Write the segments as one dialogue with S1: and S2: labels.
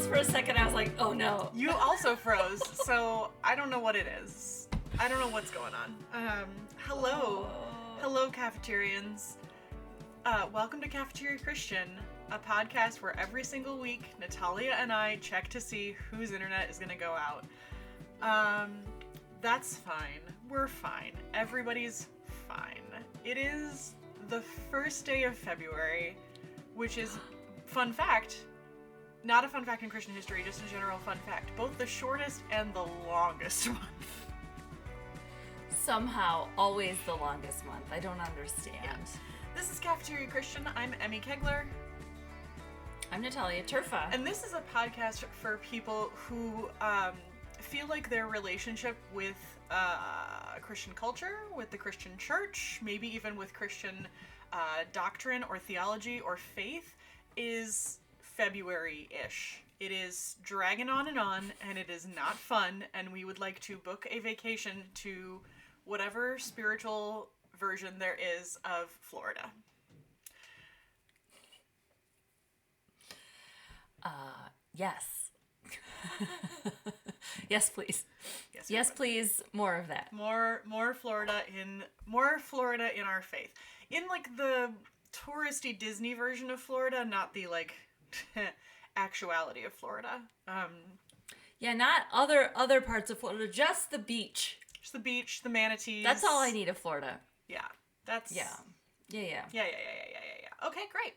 S1: for a second. I was like, oh no.
S2: You also froze, so I don't know what it is. I don't know what's going on. Hello. Hello, cafeterians. Welcome to Cafeteria Christian, a podcast where every single week, Natalia and I check to see whose internet is going to go out. That's fine. We're fine. Everybody's fine. It is the first day of February, which is, fun fact, not a fun fact in Christian history, just a general fun fact, both the shortest and the longest month.
S1: Somehow, always the longest month. I don't understand.
S2: Yeah. This is Cafeteria Christian. I'm Emmy Kegler.
S1: I'm Natalia Turfa.
S2: And this is a podcast for people who feel like their relationship with Christian culture, with the Christian church, maybe even with Christian doctrine or theology or faith is February-ish. It is dragging on, and it is not fun, and we would like to book a vacation to whatever spiritual version there is of Florida.
S1: Yes. Yes, please.
S2: Yes,
S1: please. More of that.
S2: More Florida in our faith. In like the touristy Disney version of Florida, not the like actuality of Florida.
S1: Yeah, not other parts of Florida, just the beach.
S2: Just the beach, the manatees.
S1: That's all I need of Florida.
S2: Yeah. That's
S1: Yeah.
S2: Yeah. Okay, great.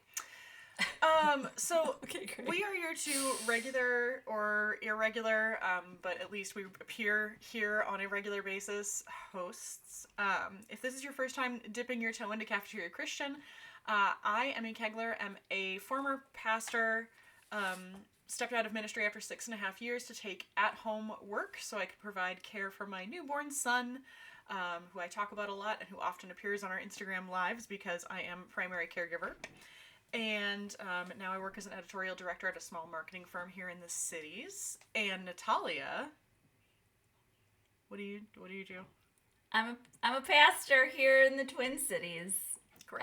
S2: So
S1: Okay, great.
S2: we are your two regular or irregular, but at least we appear here on a regular basis hosts. If this is your first time dipping your toe into Cafeteria Christian, I, Emmy Kegler, am a former pastor, stepped out of ministry after 6.5 years to take at-home work so I could provide care for my newborn son, who I talk about a lot and who often appears on our Instagram lives because I am primary caregiver. And now I work as an editorial director at a small marketing firm here in the cities. And Natalia, what do you do?
S1: I'm a pastor here in the Twin Cities.
S2: Great.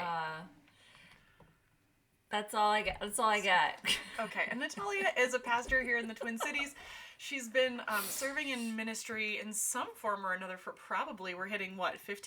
S1: That's all I got.
S2: Okay, and Natalia is a pastor here in the Twin Cities. She's been serving in ministry in some form or another for probably, we're hitting,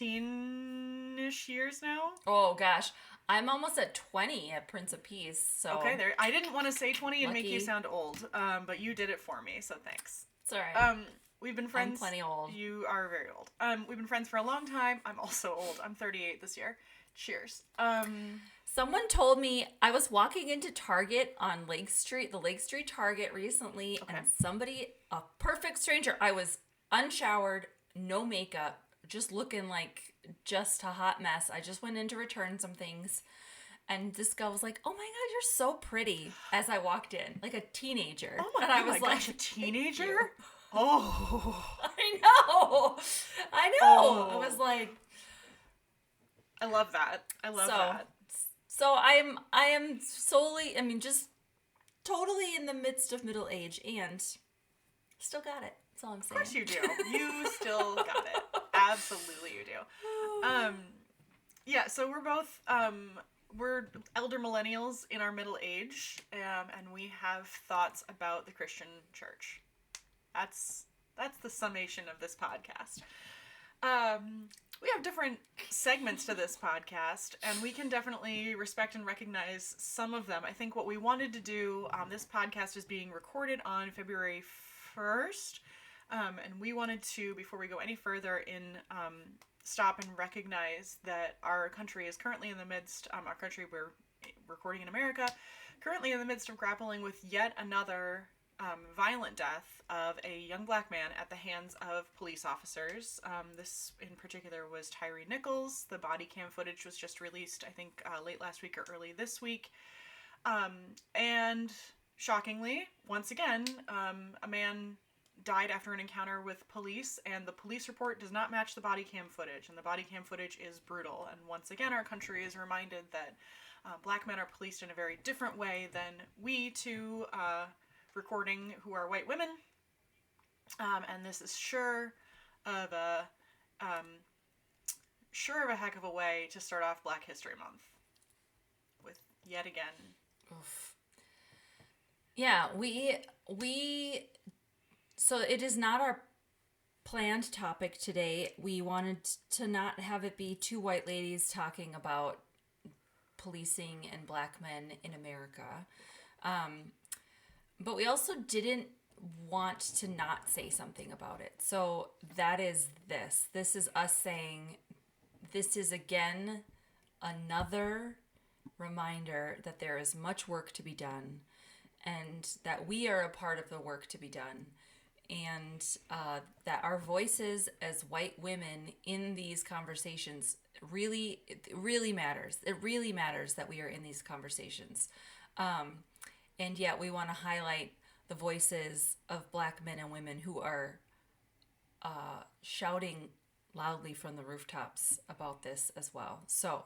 S2: 15-ish years now?
S1: Oh, gosh. I'm almost at 20 at Prince of Peace, so...
S2: Okay, there. I didn't want to say 20 and
S1: Lucky.
S2: make you sound old, but you did it for me, so thanks.
S1: It's all right.
S2: We've been friends...
S1: I'm plenty old.
S2: You are very old. We've been friends for a long time. I'm also old. I'm 38 this year. Cheers.
S1: Someone told me I was walking into Target on Lake Street, the Lake Street Target recently,
S2: Okay.
S1: and somebody, a perfect stranger, I was unshowered, no makeup, just looking like just a hot mess. I just went in to return some things, and this guy was like, "Oh my God, you're so pretty," as I walked in, like a teenager.
S2: Oh my,
S1: and I
S2: oh
S1: was
S2: my
S1: like,
S2: gosh, a teenager? Oh.
S1: I know.
S2: Oh.
S1: I was like,
S2: I love that. I love that.
S1: So I am solely, just totally in the midst of middle age and still got it. That's all I'm saying.
S2: Of course you do. You still got it. Absolutely you do. Yeah, so we're both, we're elder millennials in our middle age, and we have thoughts about the Christian church. That's the summation of this podcast. We have different segments to this podcast, and we can definitely respect and recognize some of them. I think what we wanted to do, this podcast is being recorded on February 1st, and we wanted to, before we go any further, stop and recognize that our country is currently in the midst, our country, we're recording in America, currently in the midst of grappling with yet another violent death of a young black man at the hands of police officers. This in particular was Tyree Nichols. The body cam footage was just released, I think, late last week or early this week. And shockingly, once again, a man died after an encounter with police, and the police report does not match the body cam footage, and the body cam footage is brutal. And once again, our country is reminded that black men are policed in a very different way than we two recording who are white women, and this is sure of a heck of a way to start off Black History Month with yet again
S1: Oof. Yeah, we so it is not our planned topic today. We wanted to not have it be two white ladies talking about policing and black men in America. But we also didn't want to not say something about it. So that is this. This is us saying this is again another reminder that there is much work to be done and that we are a part of the work to be done. And that our voices as white women in these conversations it really matters. It really matters that we are in these conversations. And yet we want to highlight the voices of black men and women who are shouting loudly from the rooftops about this as well. So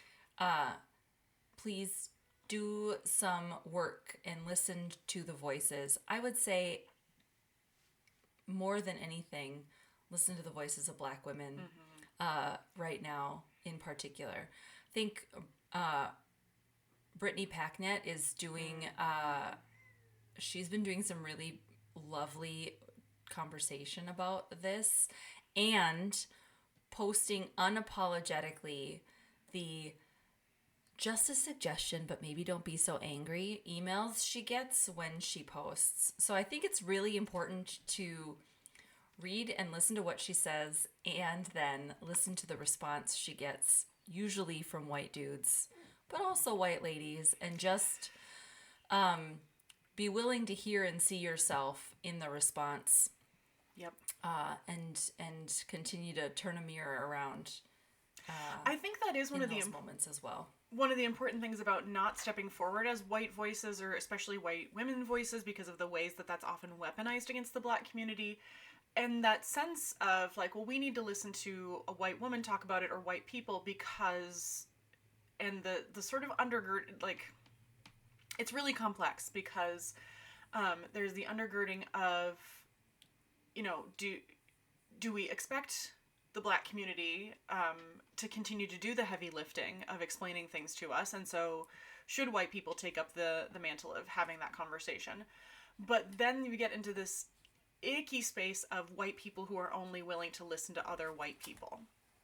S1: please do some work and listen to the voices. I would say more than anything, listen to the voices of black women right now in particular. I think Brittany Packnett is doing, she's been doing some really lovely conversation about this and posting unapologetically the just a suggestion, but maybe don't be so angry emails she gets when she posts. So I think it's really important to read and listen to what she says and then listen to the response she gets, usually from white dudes, but also white ladies, and just be willing to hear and see yourself in the response.
S2: Yep.
S1: And continue to turn a mirror around.
S2: I think that is one of the
S1: moments as well.
S2: One of the important things about not stepping forward as white voices, or especially white women voices, because of the ways that that's often weaponized against the black community, and that sense of like, well, we need to listen to a white woman talk about it, or white people, because, and the sort of undergird, like, it's really complex because there's the undergirding of, you know, do we expect the black community to continue to do the heavy lifting of explaining things to us, and so should white people take up the mantle of having that conversation? But then you get into this icky space of white people who are only willing to listen to other white people,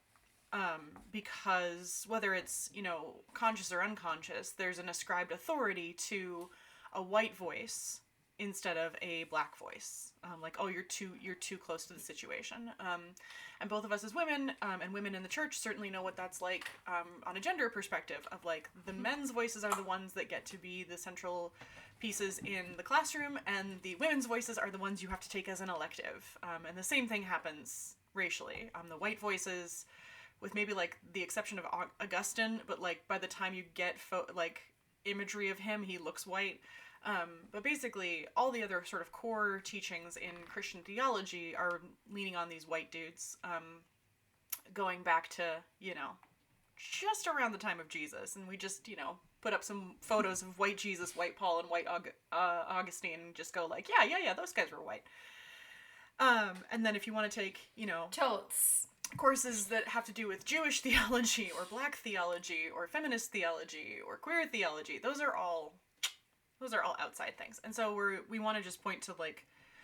S2: because whether it's, you know, conscious or unconscious, there's an ascribed authority to a white voice instead of a black voice. Like, oh, you're too close to the situation. And both of us as women, and women in the church, certainly know what that's like on a gender perspective of like, the men's voices are the ones that get to be the central pieces in the classroom, and the women's voices are the ones you have to take as an elective. And the same thing happens racially. The white voices, with maybe like the exception of Augustine, but like by the time you get like imagery of him, he looks white. But basically, all the other sort of core teachings in Christian theology are leaning on these white dudes, going back to, you know, just around the time of Jesus. And we just, you know, put up some photos of white Jesus, white Paul, and white Augustine, and just go like, yeah, those guys were white. And then if you want to take, you know,
S1: totes
S2: courses that have to do with Jewish theology, or black theology, or feminist theology, or queer theology, those are all outside things. And so we want to just point to, like,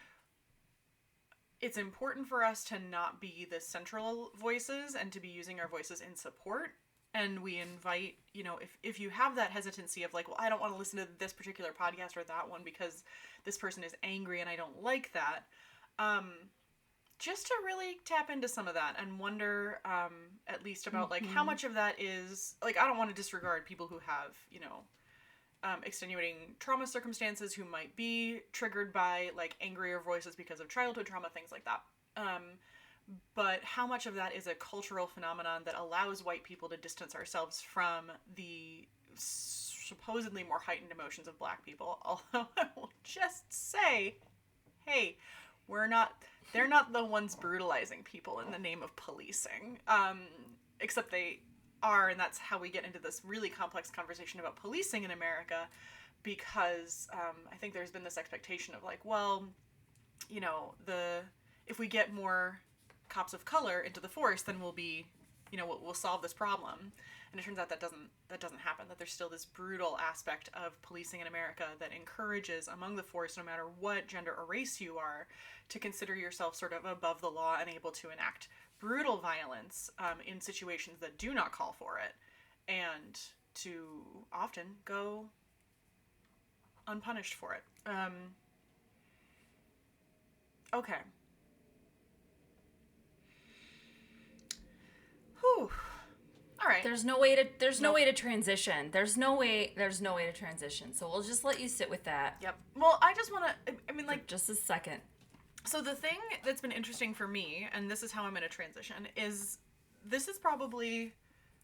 S2: it's important for us to not be the central voices and to be using our voices in support. And we invite, you know, if you have that hesitancy of like, well, I don't want to listen to this particular podcast or that one because this person is angry and I don't like that, just to really tap into some of that and wonder, at least about like how much of that is, like, I don't want to disregard people who have, you know, extenuating trauma circumstances, who might be triggered by like angrier voices because of childhood trauma, things like that. But how much of that is a cultural phenomenon that allows white people to distance ourselves from the supposedly more heightened emotions of black people? Although I will just say, hey, they're not the ones brutalizing people in the name of policing. Except they are, and that's how we get into this really complex conversation about policing in America, because I think there's been this expectation of like, well, you know, if we get more cops of color into the force, then we'll be we'll solve this problem. And it turns out that doesn't happen, that there's still this brutal aspect of policing in America that encourages among the force, no matter what gender or race you are, to consider yourself sort of above the law and able to enact brutal violence in situations that do not call for it, and to often go unpunished for it. Okay. Whew. All right.
S1: There's no way to transition. There's no way to transition. So we'll just let you sit with that.
S2: Yep. Well, I just want to,
S1: For just a second.
S2: So the thing that's been interesting for me, and this is how I'm going to transition, is this is probably,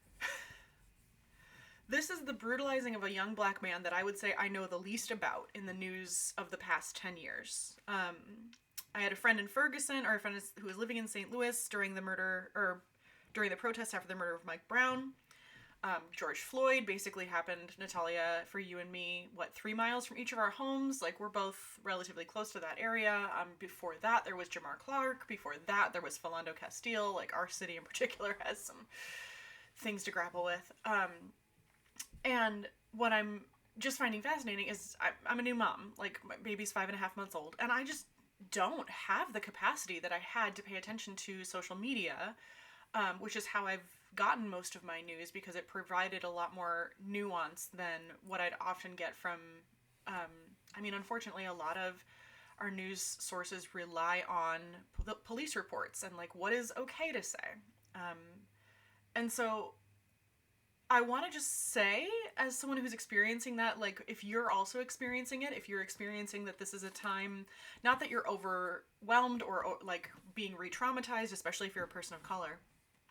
S2: this is the brutalizing of a young black man that I would say I know the least about in the news of the past 10 years. I had a friend in Ferguson, or a friend who was living in St. Louis during the protest after the murder of Mike Brown. George Floyd basically happened, Natalia, for you and me, 3 miles from each of our homes? Like, we're both relatively close to that area. Before that, there was Jamar Clark. Before that, there was Philando Castile. Like, our city in particular has some things to grapple with. And what I'm just finding fascinating is I'm a new mom. Like, my baby's 5.5 months old, and I just don't have the capacity that I had to pay attention to social media, which is how I've gotten most of my news, because it provided a lot more nuance than what I'd often get from, unfortunately, a lot of our news sources rely on the police reports and, like, what is okay to say. And so I want to just say, as someone who's experiencing that, like, if you're also experiencing it, if you're experiencing that this is a time, not that you're overwhelmed or like, being re-traumatized, especially if you're a person of color,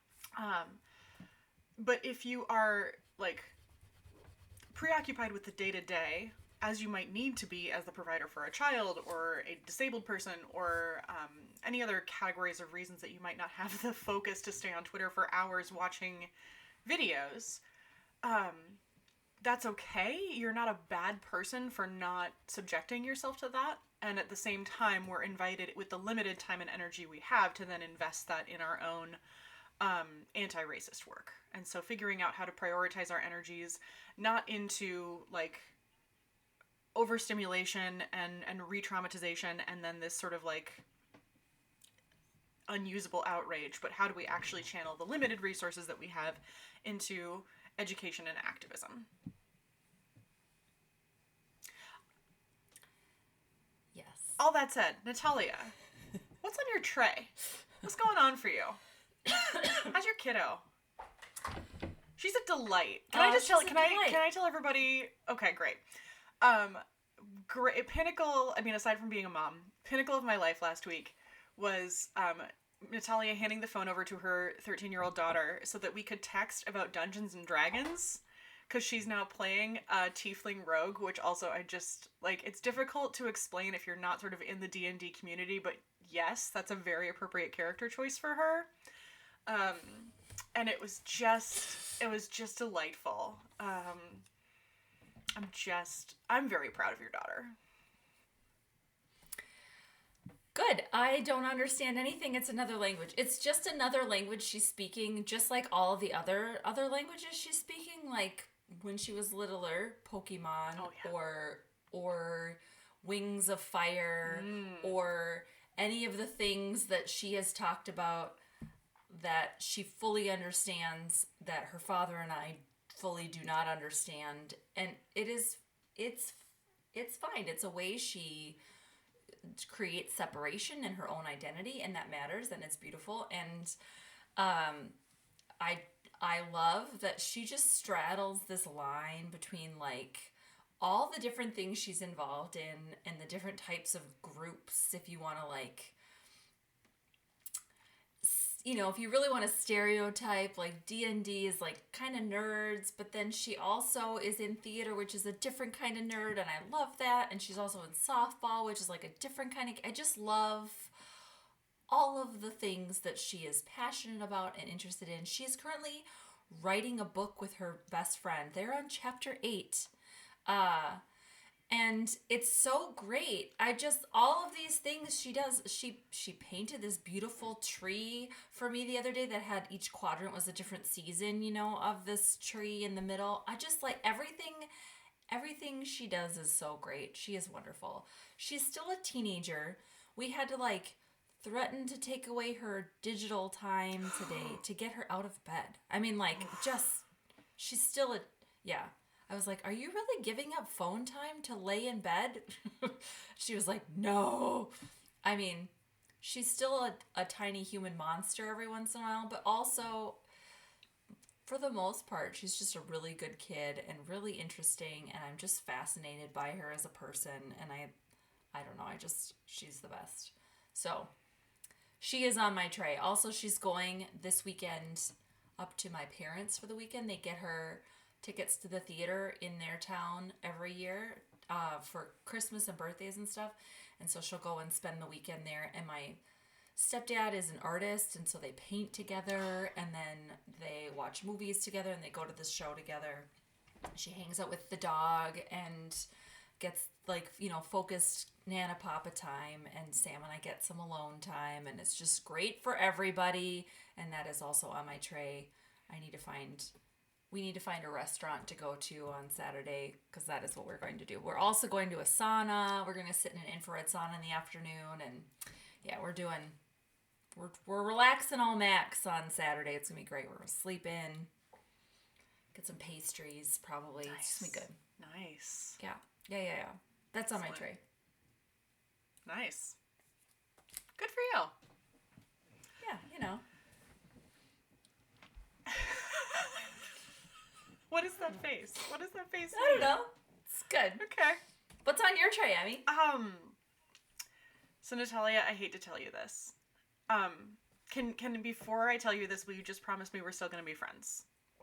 S2: but if you are, like, preoccupied with the day-to-day, as you might need to be as the provider for a child or a disabled person, or any other categories of reasons that you might not have the focus to stay on Twitter for hours watching videos, that's okay. You're not a bad person for not subjecting yourself to that. And at the same time, we're invited, with the limited time and energy we have, to then invest that in our own anti-racist work. And so figuring out how to prioritize our energies, not into, like, overstimulation and re-traumatization and then this sort of, like, unusable outrage, but how do we actually channel the limited resources that we have into education and activism?
S1: Yes.
S2: All that said, Natalia, what's on your tray? What's going on for you? How's your kiddo? She's a delight. Can I tell everybody? Okay, great. Great pinnacle. Aside from being a mom, pinnacle of my life last week was Natalia handing the phone over to her 13-year-old daughter so that we could text about Dungeons and Dragons, because she's now playing Tiefling Rogue, which also I just, like, it's difficult to explain if you're not sort of in the D&D community, but yes, that's a very appropriate character choice for her. And it was just delightful. I'm very proud of your daughter.
S1: Good. I don't understand anything. It's another language. It's just another language she's speaking, just like all of the other languages she's speaking. Like when she was littler, Pokemon, or Wings of Fire, or any of the things that she has talked about that she fully understands that her father and I fully do not understand. And it's fine. It's a way she creates separation in her own identity, and that matters, and it's beautiful. And I love that she just straddles this line between, like, all the different things she's involved in and the different types of groups, if you want to, like, if you really want to stereotype, like, D&D is, like, kind of nerds, but then she also is in theater, which is a different kind of nerd, and I love that. And she's also in softball, which is, like, a different kind of... I just love all of the things that she is passionate about and interested in. She is currently writing a book with her best friend. They're on chapter 8. And it's so great. I just all of these things she does. She painted this beautiful tree for me the other day that had each quadrant was a different season, of this tree in the middle. I just like everything she does is so great. She is wonderful. She's still a teenager. We had to like threaten to take away her digital time today to get her out of bed. I mean, like, just she's still yeah. I was like, are you really giving up phone time to lay in bed? She was like, no. I mean, she's still a tiny human monster every once in a while, but also, for the most part, she's just a really good kid and really interesting, and I'm just fascinated by her as a person, and I don't know, she's the best. So, she is on my tray. Also, she's going this weekend up to my parents for the weekend. They get her tickets to the theater in their town every year for Christmas and birthdays and stuff. And so she'll go and spend the weekend there. And my stepdad is an artist, and so they paint together, and then they watch movies together, and they go to this show together. She hangs out with the dog and gets focused Nana Papa time, and Sam and I get some alone time, and it's just great for everybody. And that is also on my tray. We need to find a restaurant to go to on Saturday, because that is what we're going to do. We're also going to a sauna. We're going to sit in an infrared sauna in the afternoon, and yeah, we're relaxing all max on Saturday. It's going to be great. We're going to sleep in, get some pastries probably.
S2: Nice.
S1: It's going to be good.
S2: Nice.
S1: Yeah. That's on my tray.
S2: Nice. Good for you.
S1: Yeah,
S2: What is that face? What does that face
S1: I
S2: mean?
S1: don't know. It's good.
S2: Okay.
S1: What's on your tray, Emmy?
S2: So Natalia, I hate to tell you this. Can before I tell you this, will you just promise me we're still going to be friends?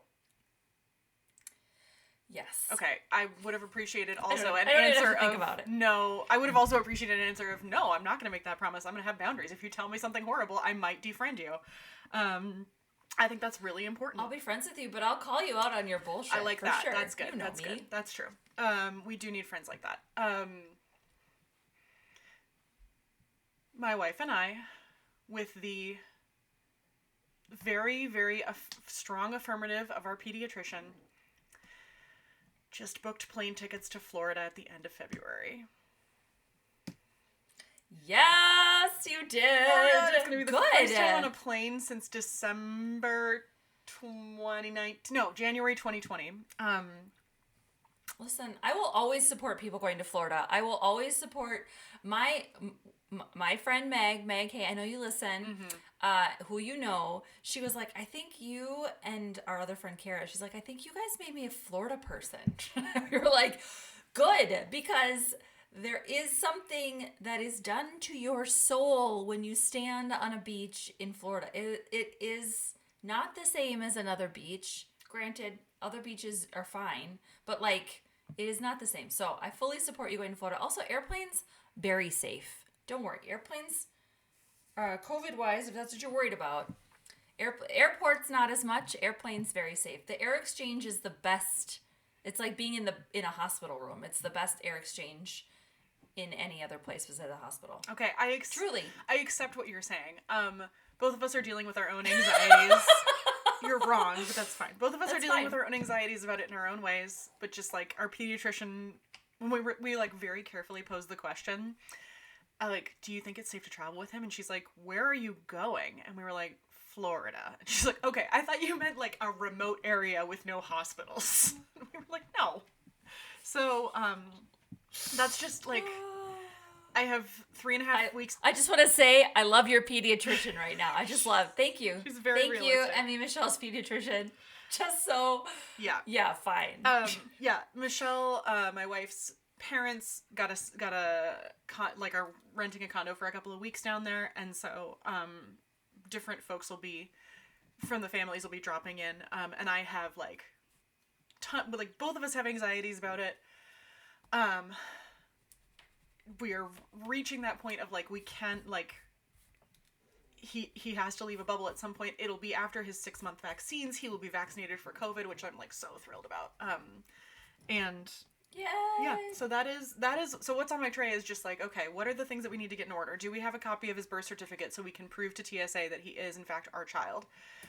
S1: Yes.
S2: Okay. I would have appreciated also
S1: an
S2: an answer
S1: to think
S2: of
S1: about it.
S2: no. I would have also appreciated an answer of no. I'm not going to make that promise. I'm going to have boundaries. If you tell me something horrible, I might defriend you. I think that's really important.
S1: I'll be friends with you, but I'll call you out on your bullshit.
S2: I like that.
S1: Sure.
S2: That's good.
S1: You know
S2: That's
S1: me.
S2: good. That's true. We do need friends like that. My wife and I, with the very, very strong affirmative of our pediatrician, just booked plane tickets to Florida at the end of February.
S1: Yes, you did.
S2: Oh, yeah, it's gonna be the
S1: Good.
S2: first time on a plane since December 2019. No, January 2020.
S1: Listen, I will always support people going to Florida. I will always support my friend Meg, hey, I know you listen, who you know. She was like, I think you and our other friend Kara, she's like, I think you guys made me a Florida person. We were like, good, because there is something that is done to your soul when you stand on a beach in Florida. It is not the same as another beach. Granted, other beaches are fine, but like, it is not the same. So I fully support you going to Florida. Also, airplanes, very safe. Don't worry. Airplanes, COVID-wise, if that's what you're worried about, airports not as much. Airplanes, very safe. The air exchange is the best. It's like being in a hospital room. It's the best air exchange in any other place besides a hospital.
S2: Okay,
S1: Truly.
S2: I accept what you're saying. Both of us are dealing with our own anxieties. You're wrong, but that's fine. Both of us are dealing with our own anxieties about it in our own ways, but just like our pediatrician, when we like very carefully posed the question, like, do you think it's safe to travel with him? And she's like, where are you going? And we were like, Florida. And she's like, okay, I thought you meant like a remote area with no hospitals. And we were like, no. So, that's just like, I have 3.5 weeks.
S1: I just want to say I love your pediatrician right now. Thank you.
S2: She's very
S1: Thank
S2: realistic.
S1: you, Emmy Michelle's pediatrician. Just so. Yeah, fine.
S2: Yeah, Michelle, my wife's parents are renting a condo for a couple of weeks down there, and so different folks from the families will be dropping in, and I have both of us have anxieties about it. We are reaching that point of like we can't like he has to leave a bubble at some point. It'll be after his 6-month vaccines. He will be vaccinated for COVID, which I'm like so thrilled about. And Yeah, so that is so what's on my tray is just like, okay, what are the things that we need to get in order? Do we have a copy of his birth certificate so we can prove to TSA that he is in fact our child?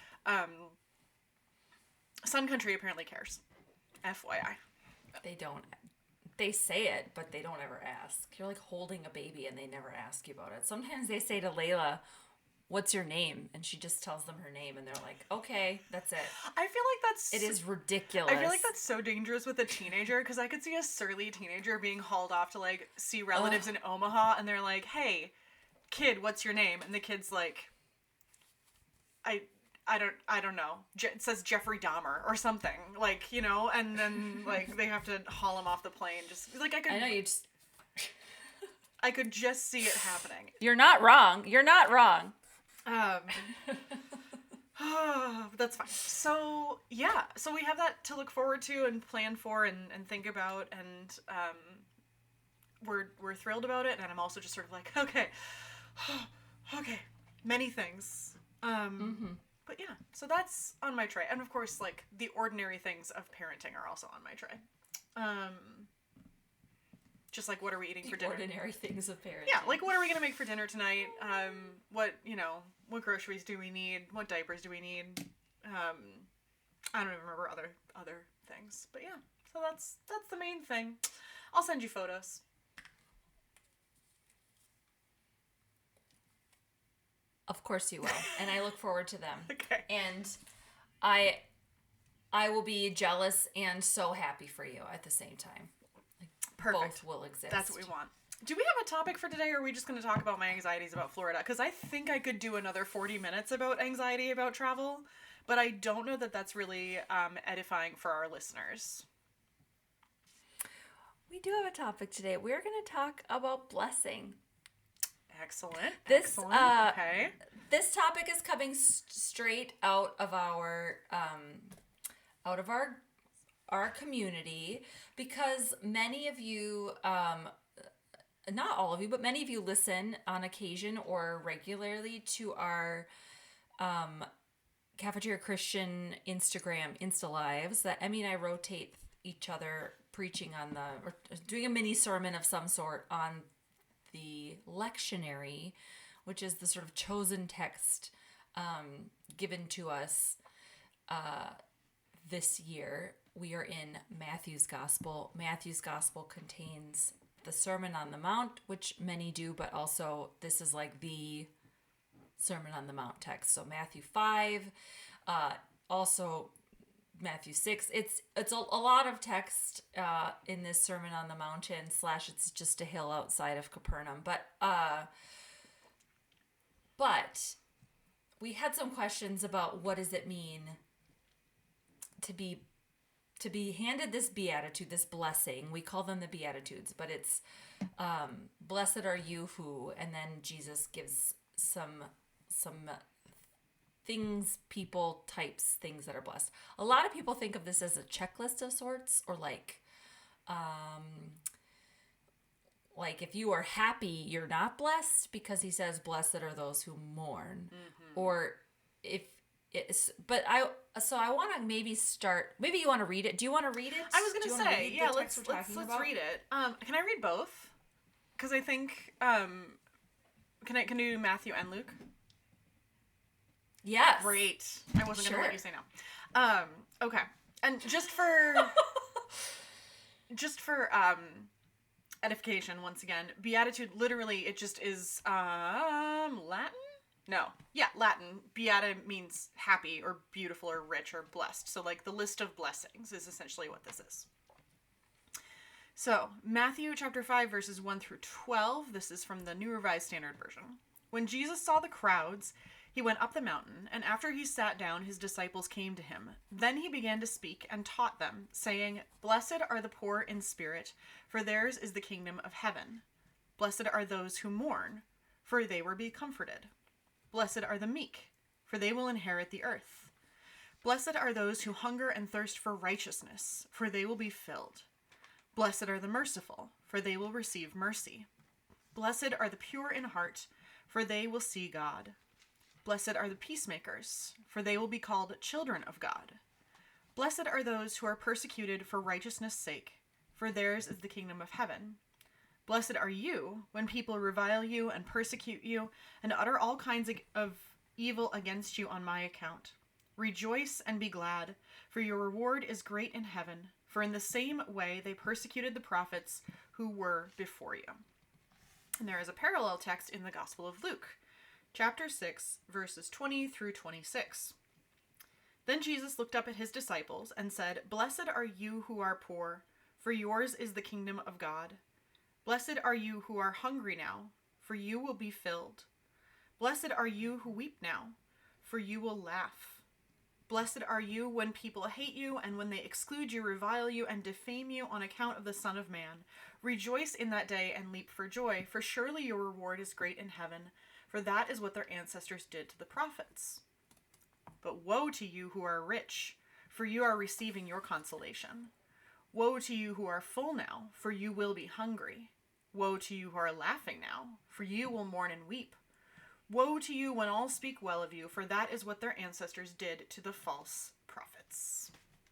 S2: Sun Country apparently cares. FYI.
S1: They don't. They say it, but they don't ever ask. You're like holding a baby and they never ask you about it. Sometimes they say to Layla, "What's your name?" And she just tells them her name and they're like, "Okay, that's it."
S2: I feel like
S1: It is ridiculous.
S2: I feel like that's so dangerous with a teenager because I could see a surly teenager being hauled off to like see relatives in Omaha and they're like, "Hey, kid, what's your name?" And the kid's like, I don't know. It says Jeffrey Dahmer or something, like, you know, and then like they have to haul him off the plane. Just like
S1: I know you just.
S2: I could just see it happening.
S1: You're not wrong. You're not wrong.
S2: That's fine. So yeah, so we have that to look forward to and plan for and think about, and we're thrilled about it. And I'm also just sort of like, okay, many things. But yeah, so that's on my tray, and of course, like the ordinary things of parenting are also on my tray. Just like, what are we eating for dinner?
S1: Ordinary things of parenting.
S2: Yeah, like what are we gonna make for dinner tonight? What groceries do we need? What diapers do we need? I don't even remember other things, but yeah. So that's the main thing. I'll send you photos.
S1: Of course you will, and I look forward to them.
S2: Okay.
S1: And I will be jealous and so happy for you at the same time. Like,
S2: perfect.
S1: Both will exist.
S2: That's what we want. Do we have a topic for today, or are we just going to talk about my anxieties about Florida? Because I think I could do another 40 minutes about anxiety about travel, but I don't know that that's really edifying for our listeners.
S1: We do have a topic today. We're going to talk about blessing.
S2: Excellent.
S1: Excellent.
S2: Okay.
S1: This topic is coming straight out of our community, because many of you, not all of you, but many of you listen on occasion or regularly to our Cafeteria Christian Insta Lives that Emmy and I rotate each other preaching on or doing a mini sermon of some sort on the lectionary, which is the sort of chosen text given to us this year. We are in Matthew's Gospel. Matthew's Gospel contains the Sermon on the Mount, which many do, but also this is like the Sermon on the Mount text. So Matthew 5, also Matthew 6. It's a lot of text in this Sermon on the Mountain / it's just a hill outside of Capernaum. But we had some questions about what does it mean to be handed this beatitude, this blessing. We call them the Beatitudes, but it's blessed are you who, and then Jesus gives some things, people, types, things that are blessed. A lot of people think of this as a checklist of sorts, or like if you are happy, you're not blessed, because he says, blessed are those who mourn. Mm-hmm. Or if it's, but I want to maybe start, maybe you want to read it. Do you want to read it?
S2: I was going to say, yeah, let's read it. Can I read both? Because I think, can I do Matthew and Luke?
S1: Yes.
S2: Great. I wasn't going to let you say no. Okay. And just for edification, once again, beatitude, literally, it just is Latin? No. Yeah, Latin. Beata means happy or beautiful or rich or blessed. So like the list of blessings is essentially what this is. So, Matthew chapter 5 verses 1 through 12. This is from the New Revised Standard Version. When Jesus saw the crowds, he went up the mountain, and after he sat down, his disciples came to him. Then he began to speak and taught them, saying, Blessed are the poor in spirit, for theirs is the kingdom of heaven. Blessed are those who mourn, for they will be comforted. Blessed are the meek, for they will inherit the earth. Blessed are those who hunger and thirst for righteousness, for they will be filled. Blessed are the merciful, for they will receive mercy. Blessed are the pure in heart, for they will see God. Blessed are the peacemakers, for they will be called children of God. Blessed are those who are persecuted for righteousness' sake, for theirs is the kingdom of heaven. Blessed are you when people revile you and persecute you and utter all kinds of evil against you on my account. Rejoice and be glad, for your reward is great in heaven, for in the same way they persecuted the prophets who were before you. And there is a parallel text in the Gospel of Luke, chapter 6, verses 20 through 26. Then Jesus looked up at his disciples and said, Blessed are you who are poor, for yours is the kingdom of God. Blessed are you who are hungry now, for you will be filled. Blessed are you who weep now, for you will laugh. Blessed are you when people hate you and when they exclude you, revile you, and defame you on account of the Son of Man. Rejoice in that day and leap for joy, for surely your reward is great in heaven, for that is what their ancestors did to the prophets. But woe to you who are rich, for you are receiving your consolation. Woe to you who are full now, for you will be hungry. Woe to you who are laughing now, for you will mourn and weep. Woe to you when all speak well of you, for that is what their ancestors did to the false prophets.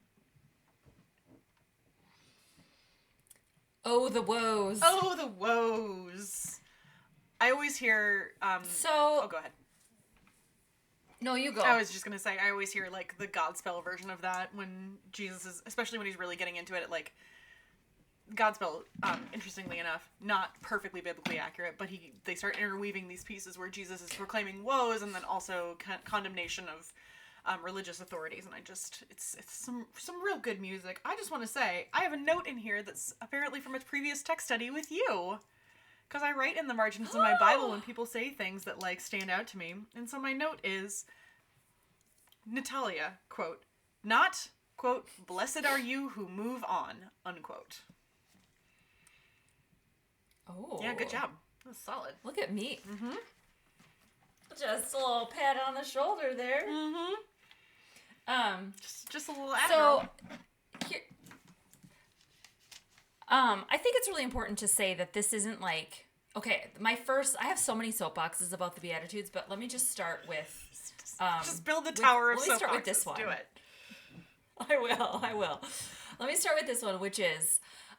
S1: Oh, the woes.
S2: Oh, the woes. I always hear, oh, go ahead.
S1: No, you go.
S2: I was just going to say, I always hear, like, the Godspell version of that when Jesus is, especially when he's really getting into it, like, Godspell, interestingly enough, not perfectly biblically accurate, but they start interweaving these pieces where Jesus is proclaiming woes and then also condemnation of religious authorities, and it's some real good music. I just want to say, I have a note in here that's apparently from a previous text study with you, because I write in the margins of my Bible when people say things that, like, stand out to me, and so my note is, Natalia, quote, not, quote, blessed are you who move on, unquote.
S1: Oh.
S2: Yeah, good job. That was solid.
S1: Look at me. Mm-hmm. Just a little pat on the shoulder there.
S2: Mm-hmm. Just a little Adderall.
S1: So, here, I think it's really important to say that this isn't like, okay, I have so many soapboxes about the Beatitudes, but let me just start with,
S2: just build the tower of soapboxes.
S1: Let me start with this one.
S2: Do it.
S1: I will. Let me start with this one, which is,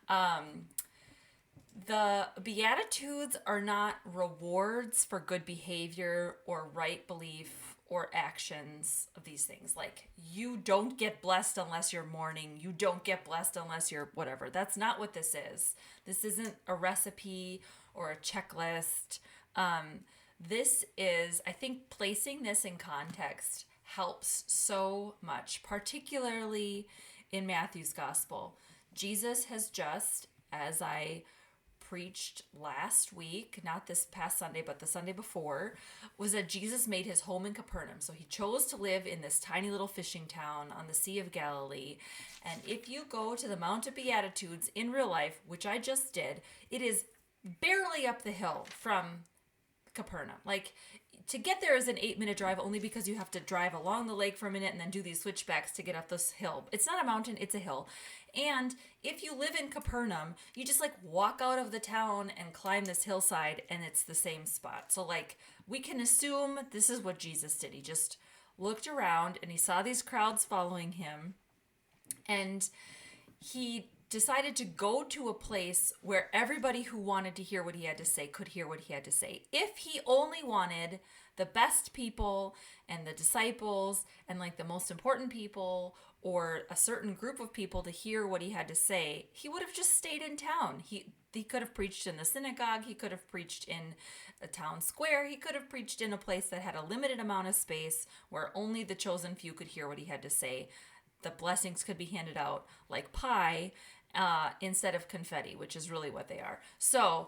S1: the Beatitudes are not rewards for good behavior or right belief or actions of these things. Like, you don't get blessed unless you're mourning. You don't get blessed unless you're whatever. That's not what this is. This isn't a recipe or a checklist. This is, I think, placing this in context helps so much, particularly in Matthew's gospel. Jesus has just, as I preached last week, not this past Sunday, but the Sunday before, was that Jesus made his home in Capernaum. So he chose to live in this tiny little fishing town on the Sea of Galilee. And if you go to the Mount of Beatitudes in real life, which I just did, it is barely up the hill from Capernaum. Like, to get there is an 8-minute drive only because you have to drive along the lake for a minute and then do these switchbacks to get up this hill. It's not a mountain, it's a hill. And if you live in Capernaum, you just, like, walk out of the town and climb this hillside and it's the same spot. So, like, we can assume this is what Jesus did. He just looked around and he saw these crowds following him, and he decided to go to a place where everybody who wanted to hear what he had to say could hear what he had to say. If he only wanted the best people and the disciples and, like, the most important people or a certain group of people to hear what he had to say, he would have just stayed in town. He could have preached in the synagogue. He could have preached in a town square. He could have preached in a place that had a limited amount of space where only the chosen few could hear what he had to say. The blessings could be handed out like pie instead of confetti, which is really what they are. So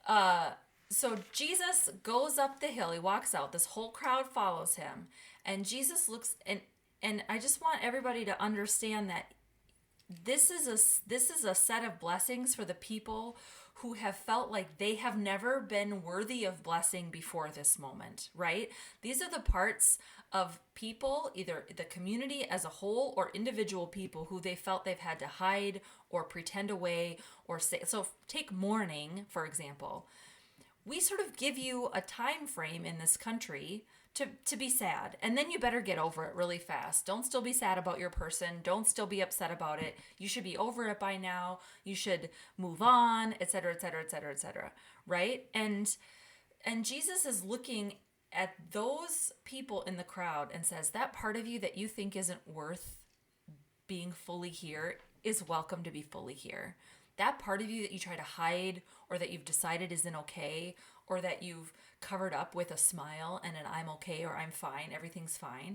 S1: Jesus goes up the hill. He walks out. This whole crowd follows him. And Jesus looks, and I just want everybody to understand that this is a set of blessings for the people who have felt like they have never been worthy of blessing before this moment, right? These are the parts of people, either the community as a whole or individual people, who they felt they've had to hide or pretend away or say. So take mourning, for example. We sort of give you a time frame in this country to be sad, and then you better get over it really fast. Don't still be sad about your person. Don't still be upset about it. You should be over it by now. You should move on, etc., etc., etc., etc. Right? And Jesus is looking at those people in the crowd and says, that part of you that you think isn't worth being fully here is welcome to be fully here. That part of you that you try to hide, or that you've decided isn't okay, or that you've covered up with a smile and an I'm okay, or I'm fine, everything's fine,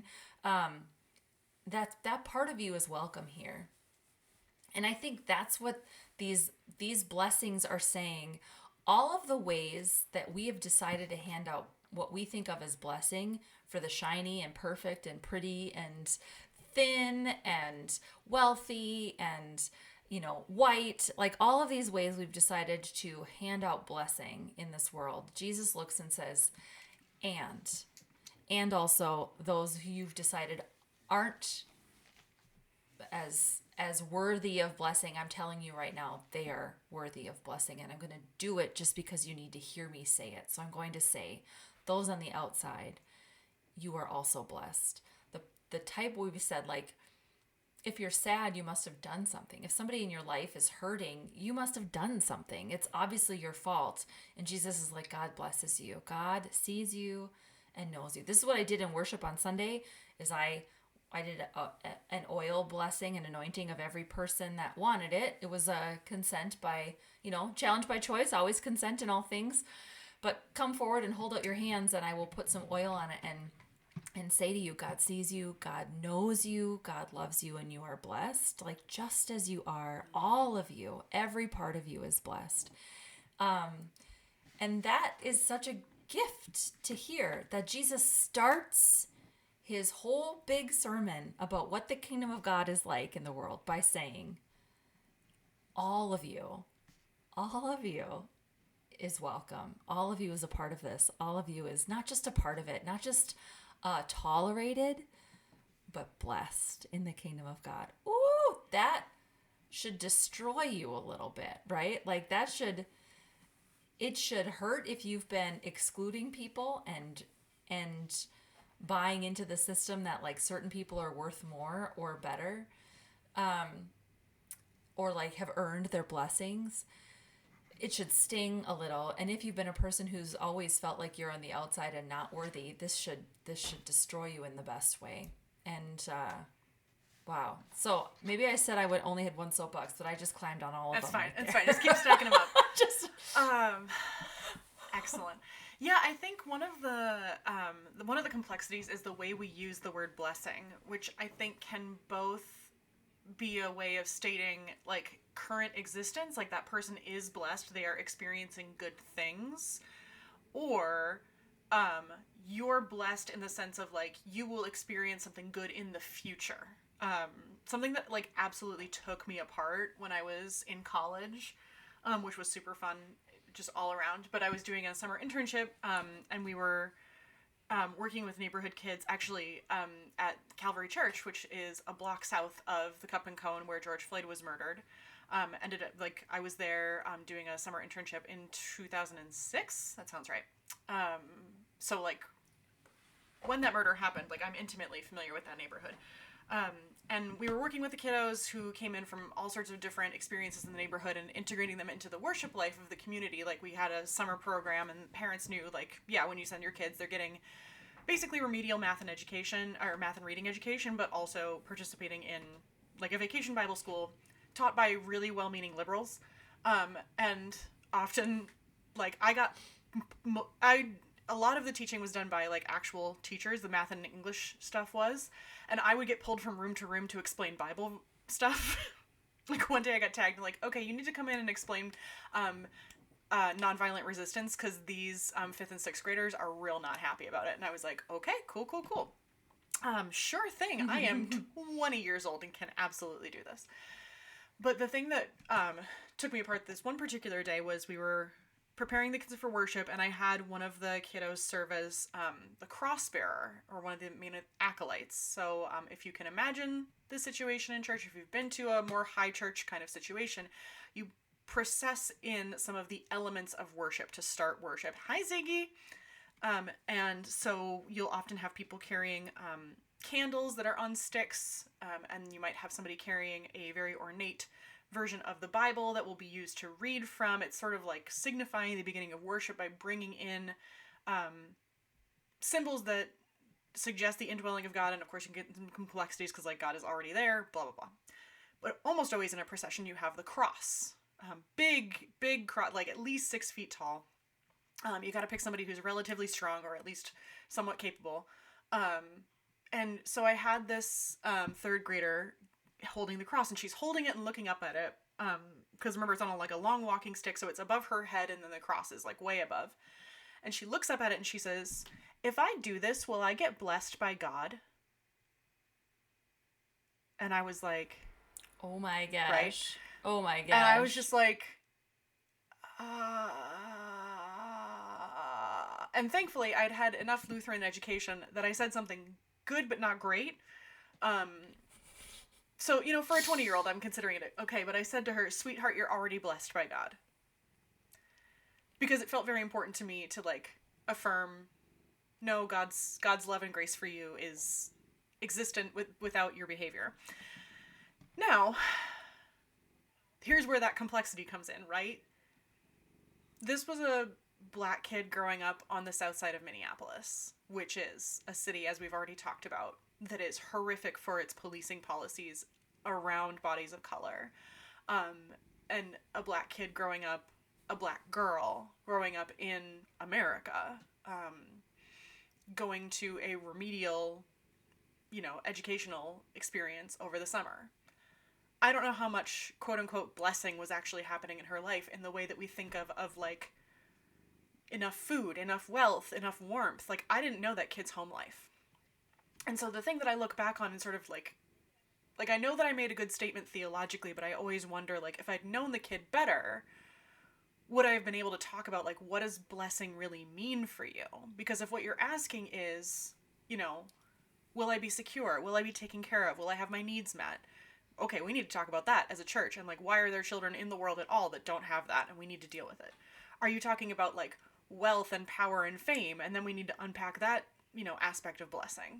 S1: that part of you is welcome here. And I think that's what these blessings are saying. All of the ways that we have decided to hand out what we think of as blessing for the shiny and perfect and pretty and thin and wealthy and, white, like all of these ways we've decided to hand out blessing in this world. Jesus looks and says, and also those who you've decided aren't as worthy of blessing, I'm telling you right now, they are worthy of blessing. And I'm going to do it just because you need to hear me say it. So I'm going to say, those on the outside, you are also blessed. The type we've said, like, if you're sad, you must have done something. If somebody in your life is hurting, you must have done something. It's obviously your fault. And Jesus is like, God blesses you. God sees you and knows you. This is what I did in worship on Sunday, is I did an oil blessing and anointing of every person that wanted it. It was a consent by, challenge by choice, always consent in all things. But come forward and hold out your hands, and I will put some oil on it and say to you, God sees you, God knows you, God loves you, and you are blessed. Like, just as you are, all of you, every part of you is blessed. And that is such a gift to hear, that Jesus starts his whole big sermon about what the kingdom of God is like in the world by saying, all of you is welcome. All of you is a part of this. All of you is not just a part of it, not just tolerated, but blessed in the kingdom of God. Ooh, that should destroy you a little bit, right? Like it should hurt if you've been excluding people and buying into the system that like certain people are worth more or better, or like have earned their blessings. It should sting a little. And if you've been a person who's always felt like you're on the outside and not worthy, this should destroy you in the best way. And wow. So maybe I said I would only had one soapbox, but I just climbed on all of them.
S2: That's fine. Just keep stacking them up.
S1: Just
S2: excellent. Yeah, I think one of the complexities is the way we use the word blessing, which I think can both be a way of stating like current existence, like that person is blessed, they are experiencing good things, or you're blessed in the sense of like you will experience something good in the future. Something that like absolutely took me apart when I was in college, which was super fun just all around, but I was doing a summer internship, and we were working with neighborhood kids, actually, at Calvary Church, which is a block south of the Cup and Cone where George Floyd was murdered. Ended up, like, I was there doing a summer internship in 2006. That sounds right. So, like, when that murder happened, like, I'm intimately familiar with that neighborhood. And we were working with the kiddos who came in from all sorts of different experiences in the neighborhood and integrating them into the worship life of the community. Like, we had a summer program, and parents knew, like, yeah, when you send your kids, they're getting basically remedial math and reading education, but also participating in, like, a vacation Bible school taught by really well-meaning liberals. And often, like, a lot of the teaching was done by, like, actual teachers. The math and English stuff was. And I would get pulled from room to room to explain Bible stuff. Like, one day I got tagged, like, okay, you need to come in and explain nonviolent resistance, because these 5th and 6th graders are real not happy about it. And I was like, okay, cool. Sure thing. I am 20 years old and can absolutely do this. But the thing that took me apart this one particular day was we were preparing the kids for worship, and I had one of the kiddos serve as the cross bearer, or one of the main acolytes. So if you can imagine the situation in church, if you've been to a more high church kind of situation, you process in some of the elements of worship to start worship. Hi, Ziggy. And so you'll often have people carrying candles that are on sticks, and you might have somebody carrying a very ornate version of the Bible that will be used to read from. It's sort of like signifying the beginning of worship by bringing in symbols that suggest the indwelling of God, and of course you can get some complexities because like God is already there, blah blah blah. But almost always in a procession you have the cross, big cross, like at least 6 feet tall. You got to pick somebody who's relatively strong or at least somewhat capable. And so I had this third grader holding the cross, and she's holding it and looking up at it. Because remember, it's on a long walking stick, so it's above her head, and then the cross is like way above. And she looks up at it and she says, "If I do this, will I get blessed by God?" And I was like,
S1: oh my gosh.
S2: Right?
S1: Oh my gosh.
S2: And I was just like, And thankfully, I'd had enough Lutheran education that I said something good but not great. So, for a 20-year-old, I'm considering it okay, but I said to her, "Sweetheart, you're already blessed by God." Because it felt very important to me to, affirm, no, God's love and grace for you is existent without your behavior. Now, here's where that complexity comes in, right? This was a Black kid growing up on the south side of Minneapolis, which is a city, as we've already talked about, that is horrific for its policing policies around bodies of color. And a Black kid growing up, a Black girl growing up in America, going to a remedial, educational experience over the summer. I don't know how much quote-unquote blessing was actually happening in her life in the way that we think of enough food, enough wealth, enough warmth. I didn't know that kid's home life. And so the thing that I look back on and sort of I know that I made a good statement theologically, but I always wonder, if I'd known the kid better, would I have been able to talk about, what does blessing really mean for you? Because if what you're asking is, will I be secure? Will I be taken care of? Will I have my needs met? Okay, we need to talk about that as a church, and, why are there children in the world at all that don't have that, and we need to deal with it? Are you talking about, wealth and power and fame, and then we need to unpack that, aspect of blessing?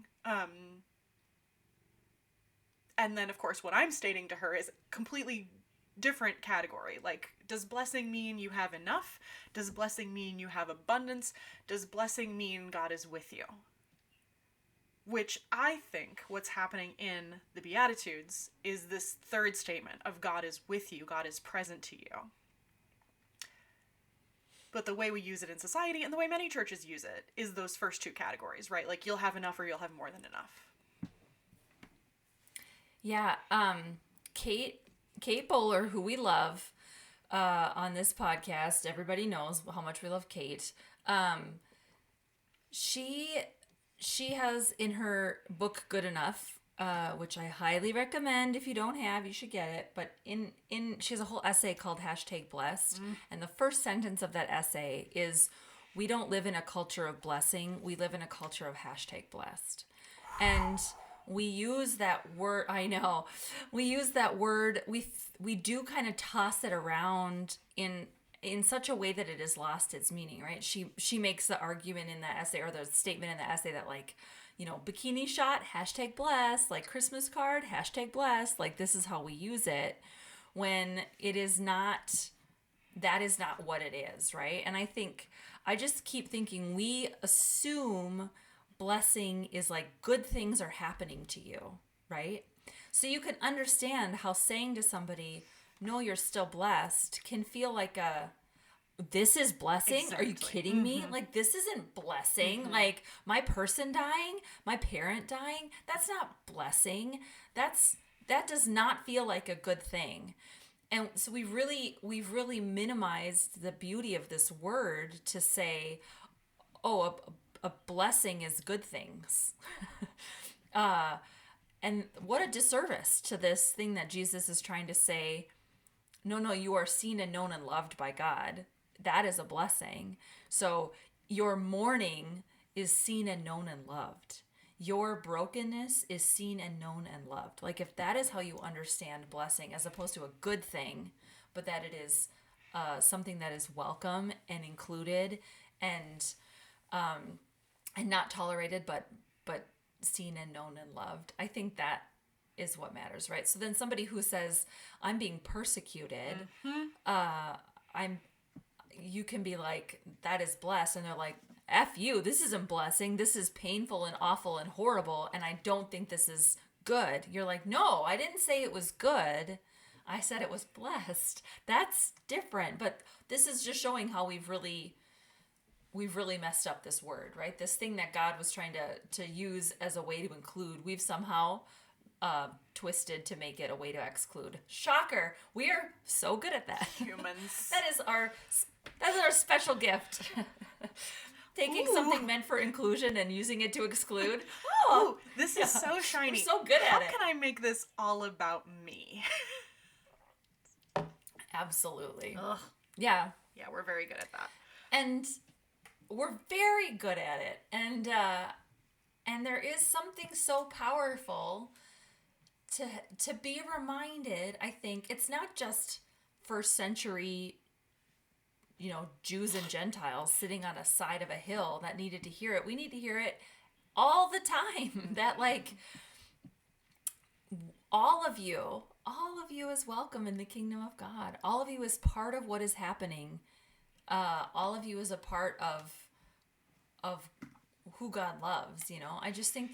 S2: And then, of course, what I'm stating to her is completely different category. Does blessing mean you have enough? Does blessing mean you have abundance? Does blessing mean God is with you? Which I think what's happening in the Beatitudes is this third statement of God is with you, God is present to you. But the way we use it in society, and the way many churches use it, is those first two categories, right? You'll have enough or you'll have more than enough.
S1: Yeah, Kate Bowler, who we love on this podcast, everybody knows how much we love Kate. She has in her book Good Enough, which I highly recommend. If you don't have, you should get it. But she has a whole essay called #blessed. And the first sentence of that essay is, we don't live in a culture of blessing. We live in a culture of #blessed. And we use that word. I know we use that word. We do kind of toss it around in such a way that it has lost its meaning, right? She makes the argument in that essay, or the statement in the essay, that bikini shot, #blessed, Christmas card, #blessed, this is how we use it, when it is not, that is not what it is, right? And I just keep thinking we assume blessing is good things are happening to you, right? So you can understand how saying to somebody, "No, you're still blessed," can feel like this is blessing? Exactly. Are you kidding me? This isn't blessing. My person dying, my parent dying, that's not blessing. That does not feel like a good thing. And so we've really minimized the beauty of this word to say, oh, a blessing is good things. And what a disservice to this thing that Jesus is trying to say. No, you are seen and known and loved by God. That is a blessing. So your mourning is seen and known and loved. Your brokenness is seen and known and loved. If that is how you understand blessing, as opposed to a good thing, but that it is something that is welcome and included, and and not tolerated, but seen and known and loved. I think that is what matters, right? So then somebody who says, I'm being persecuted, you can be like, that is blessed. And they're like, F you, this isn't blessing. This is painful and awful and horrible. And I don't think this is good. You're like, no, I didn't say it was good. I said it was blessed. That's different. But this is just showing how we've really messed up this word, right? This thing that God was trying to use as a way to include, we've somehow twisted to make it a way to exclude. Shocker. We are so good at that.
S2: Humans.
S1: That is our special gift. Taking something meant for inclusion and using it to exclude.
S2: Oh, this is so shiny.
S1: We're so good at it.
S2: How can I make this all about me?
S1: Absolutely.
S2: Ugh.
S1: Yeah.
S2: Yeah, we're very good at that.
S1: And we're very good at it. And there is something so powerful to be reminded. I think it's not just first century, Jews and Gentiles sitting on a side of a hill that needed to hear it. We need to hear it all the time. That all of you is welcome in the kingdom of God. All of you is part of what is happening. All of you is a part of who God loves. I just think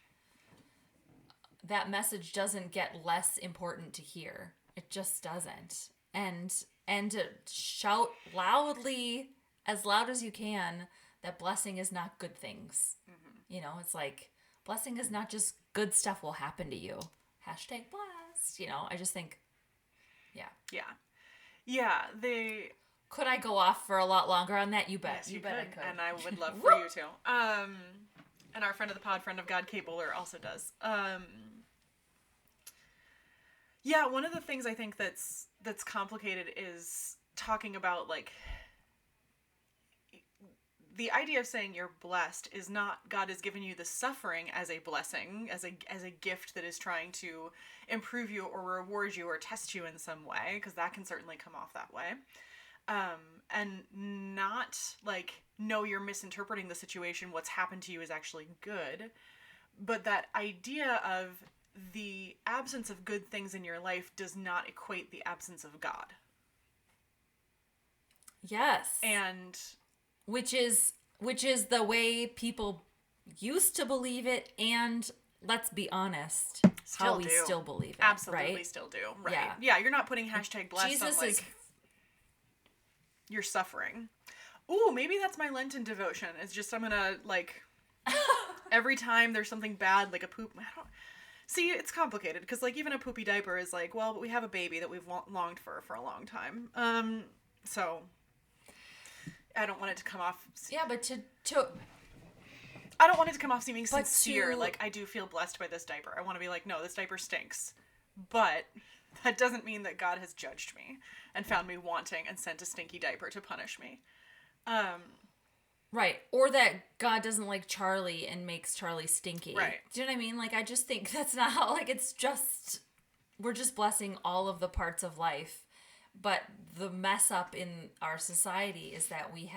S1: that message doesn't get less important to hear. It just doesn't. And to shout loudly, as loud as you can, that blessing is not good things. Mm-hmm. It's like, blessing is not just good stuff will happen to you. #blessed. I just think, yeah.
S2: Yeah. Yeah,
S1: Could I go off for a lot longer on that? You bet.
S2: Yes, you
S1: bet
S2: could.
S1: I could.
S2: And I would love for you to. And our friend of the pod, friend of God, Kate Bowler, also does. Yeah, one of the things I think that's complicated is talking about, the idea of saying you're blessed is not God has given you the suffering as a blessing, as a gift that is trying to improve you or reward you or test you in some way, because that can certainly come off that way. And not no, you're misinterpreting the situation. What's happened to you is actually good. But that idea of the absence of good things in your life does not equate the absence of God.
S1: Yes.
S2: And
S1: which is the way people used to believe it, and let's be honest, how we still believe it.
S2: Absolutely,
S1: right?
S2: Still do. Right. Yeah, you're not putting #blessed
S1: Jesus
S2: on
S1: is
S2: you're suffering. Ooh, maybe that's my Lenten devotion. It's just I'm gonna every time there's something bad, like a poop. See, it's complicated because even a poopy diaper is but we have a baby that we've longed for a long time. So I don't want it to come off.
S1: Yeah, but to
S2: I don't want it to come off seeming sincere. I do feel blessed by this diaper. I want to be no, this diaper stinks. But that doesn't mean that God has judged me and found me wanting and sent a stinky diaper to punish me.
S1: Right. Or that God doesn't like Charlie and makes Charlie stinky.
S2: Right.
S1: Do you know what I mean? I just think that's not how, it's just, we're just blessing all of the parts of life. But the mess up in our society is that we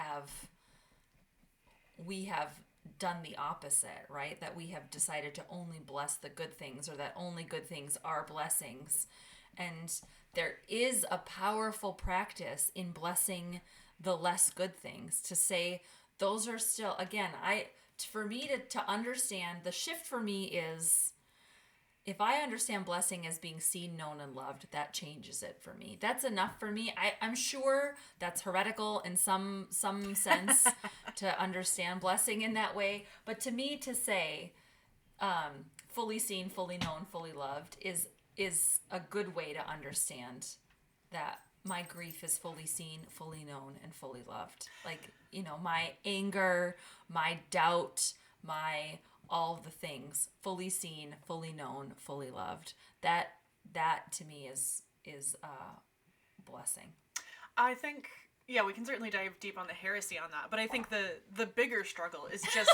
S1: have done the opposite, right? That we have decided to only bless the good things, or that only good things are blessings. And there is a powerful practice in blessing the less good things, to say those are still, again, for me to understand, the shift for me is, if I understand blessing as being seen, known, and loved, that changes it for me. That's enough for me. I'm sure that's heretical in some sense to understand blessing in that way. But to me, to say fully seen, fully known, fully loved is a good way to understand that my grief is fully seen, fully known, and fully loved. My anger, my doubt, my all the things, fully seen, fully known, fully loved. That to me is a blessing.
S2: I think, yeah, we can certainly dive deep on the heresy on that, but I think the bigger struggle is just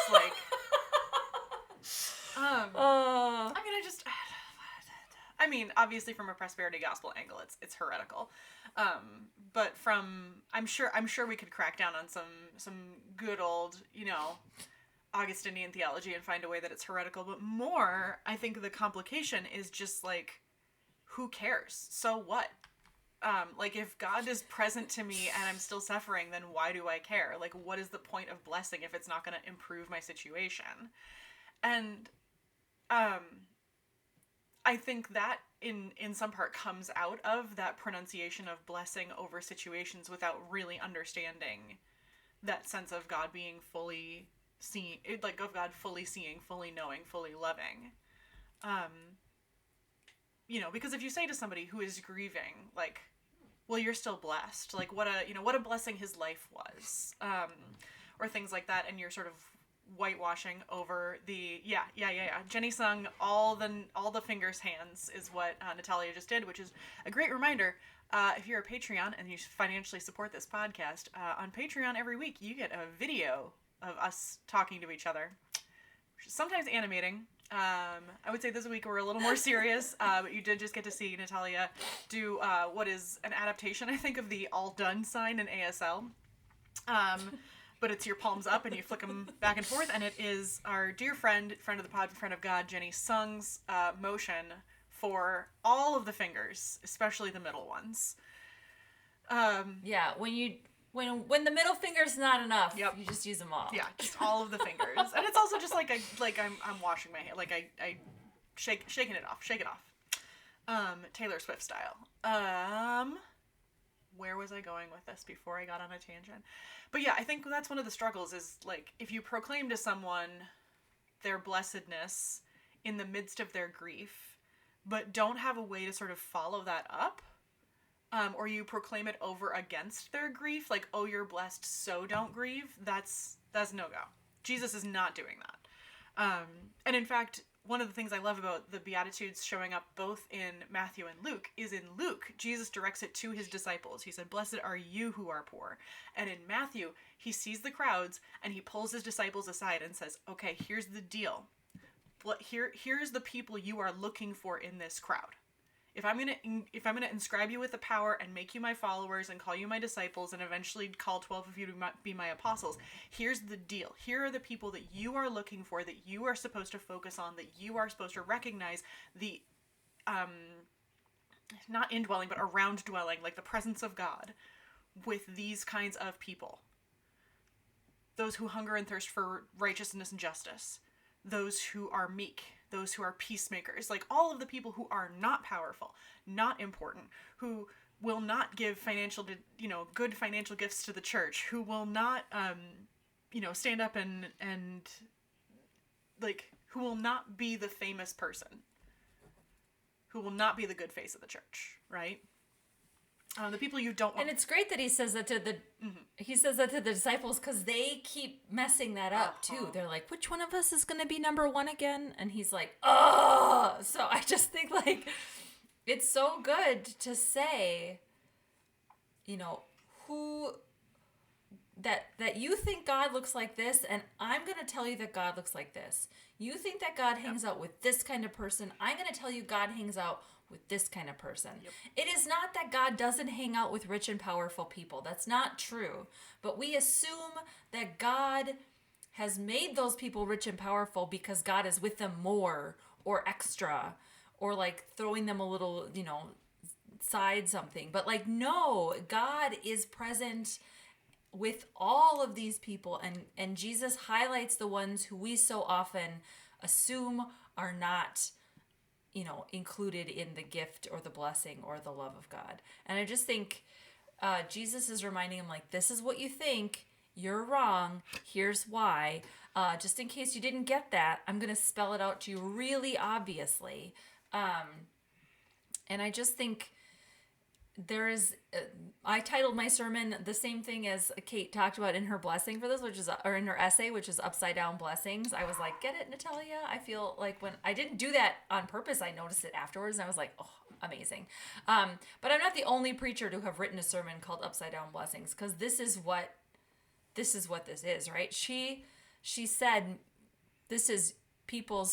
S2: I mean, obviously from a prosperity gospel angle, it's heretical. But I'm sure we could crack down on some good old, Augustinian theology and find a way that it's heretical. But more, I think the complication is just like, who cares? So what? Like, if God is present to me and I'm still suffering, then why do I care? Like, what is the point of blessing if it's not going to improve my situation? And I think that in some part comes out of that pronunciation of blessing over situations without really understanding that sense of God being fully seeing, like of God fully seeing, fully knowing, fully loving. Because if you say to somebody who is grieving, like, well, you're still blessed, like what a blessing his life was, or things like that, and you're sort of whitewashing over the Jenny sung all the fingers hands is what Natalia just did, which is a great reminder. If you're a Patreon and you financially support this podcast, on Patreon every week you get a video of us talking to each other, sometimes animating. I would say this week we're a little more serious, but you did just get to see Natalia do what is an adaptation, I think, of the all done sign in ASL. But it's your palms up and you flick them back and forth, and it is our dear friend of the pod, friend of God, Jenny Sung's motion for all of the fingers, especially the middle ones.
S1: Yeah, when the middle finger's not enough,
S2: yep.
S1: You just use them all.
S2: Yeah, just all of the fingers. And it's also just like I'm washing my hair, like I shake it off. Taylor Swift style. Where was I going with this before I got on a tangent? But yeah, I think that's one of the struggles is, like, if you proclaim to someone their blessedness in the midst of their grief, but don't have a way to sort of follow that up, or you proclaim it over against their grief, like, oh, you're blessed, so don't grieve, that's no-go. Jesus is not doing that. And in fact, one of the things I love about the Beatitudes showing up both in Matthew and Luke is in Luke, Jesus directs it to his disciples. He said, "Blessed are you who are poor." And in Matthew, he sees the crowds and he pulls his disciples aside and says, okay, here's the deal. Here's the people you are looking for in this crowd. If I'm gonna inscribe you with the power and make you my followers and call you my disciples and eventually call 12 of you to be my apostles, here's the deal. Here are the people that you are looking for, that you are supposed to focus on, that you are supposed to recognize the, not indwelling, but around dwelling, like the presence of God with these kinds of people. Those who hunger and thirst for righteousness and justice. Those who are meek, those who are peacemakers, like all of the people who are not powerful, not important, who will not give good financial gifts to the church, who will not, stand up and like, who will not be the famous person, who will not be the good face of the church, right? The people you don't want.
S1: And it's great that he says that to the disciples, because they keep messing that up too. They're like, which one of us is going to be number one again? And he's like, oh. So I just think, like, it's so good to say, who that you think God looks like this, and I'm going to tell you that God looks like this. You think that God hangs out with this kind of person. I'm going to tell you God hangs out with this kind of person. Yep. It is not that God doesn't hang out with rich and powerful people. That's not true. But we assume that God has made those people rich and powerful because God is with them more or extra or like throwing them a little, side something. But like, no, God is present with all of these people, and Jesus highlights the ones who we so often assume are not included in the gift or the blessing or the love of God. And I just think Jesus is reminding him, like, this is what you think, you're wrong, here's why. Just in case you didn't get that, I'm going to spell it out to you really obviously. And I just think there is, I titled my sermon the same thing as Kate talked about in her blessing for this, or in her essay, which is Upside Down Blessings. I was like, get it, Natalia? I feel like when I didn't do that on purpose, I noticed it afterwards and I was like, oh, amazing. But I'm not the only preacher to have written a sermon called Upside Down Blessings, because this is what this is, right? She said, this is people's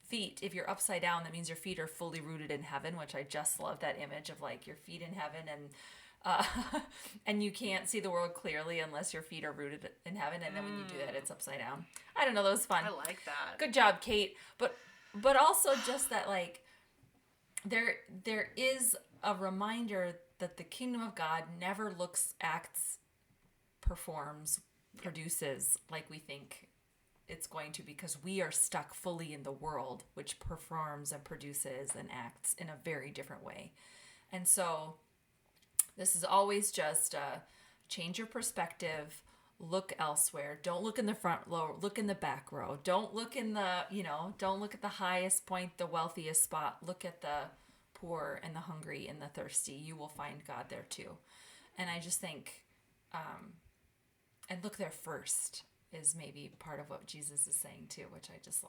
S1: feet, if you're upside down, that means your feet are fully rooted in heaven, which I just love that image of like your feet in heaven, and you can't see the world clearly unless your feet are rooted in heaven. And then when you do that, it's upside down. I don't know. That was fun.
S2: I like that.
S1: Good job, Kate. But also just that, like, there is a reminder that the kingdom of God never looks, acts, performs, produces like we think it's going to, because we are stuck fully in the world, which performs and produces and acts in a very different way. And so this is always just change your perspective, look elsewhere. Don't look in the front row, look in the back row. Don't look in the, don't look at the highest point, the wealthiest spot. Look at the poor and the hungry and the thirsty. You will find God there too. And I just think, and look there first is maybe part of what Jesus is saying too, which I just love.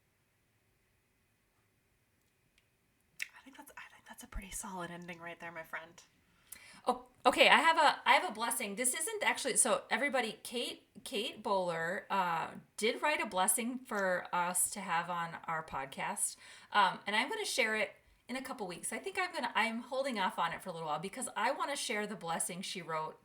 S2: I think that's a pretty solid ending right there, my friend.
S1: Oh, okay. I have a blessing. This isn't actually, so everybody, Kate Bowler did write a blessing for us to have on our podcast, and I'm going to share it in a couple weeks. I think I'm holding off on it for a little while because I want to share the blessing she wrote.